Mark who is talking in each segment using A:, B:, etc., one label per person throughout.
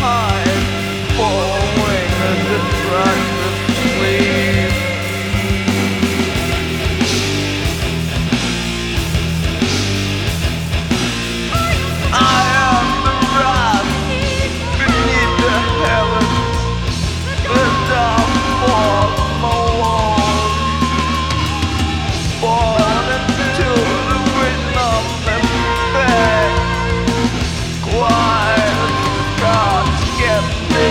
A: hide, following a destructive sleep. I am the rust beneath the heavens, the dark fog alone, born into the vision of the bed. Quiet gods get me.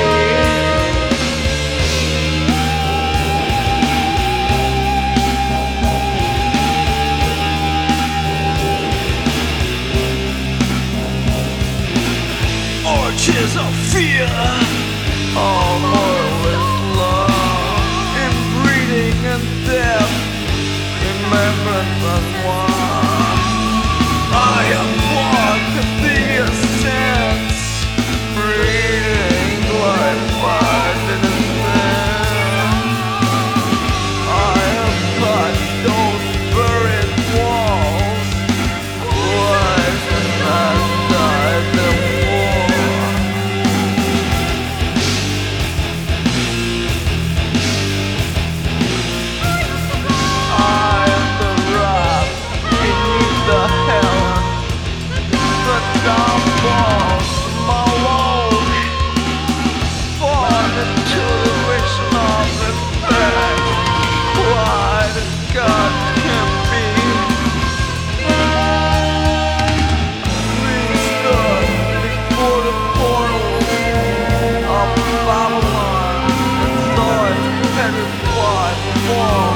A: Orgies of fear, all mortal is love, in breeding and death, remembrance of one. I am one with the essence, breathing glorified innocence. I have touched those buried walls, Christ has died them for. I am the wrath beneath the heavens, the dark walls alone, born into the vision of the fact. Quiet as God can be. We stood before the portals of Babylon and saw its petrified walls.